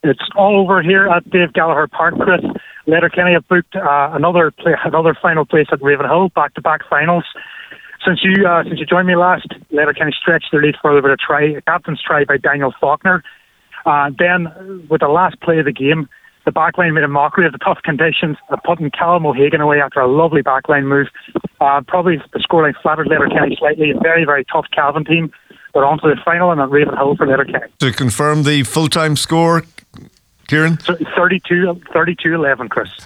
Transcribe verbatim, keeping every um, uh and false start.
It's all over here at Dave Gallagher Park, Chris. Letterkenny have booked uh, another play, another final place at Ravenhill, back-to-back finals. Since you uh, since you joined me last, Letterkenny stretched their lead further with a try, a captain's try by Daniel Faulkner. Uh, then, with the last play of the game, the backline made a mockery of the tough conditions, uh, putting Callum O'Hagan away after a lovely backline move. Uh, probably the scoreline flattered Letterkenny slightly. A very, very tough Cavan team. But on to the final and at Ravenhill for Letterkenny. To confirm the full-time score, Kieran? thirty-two eleven, Chris.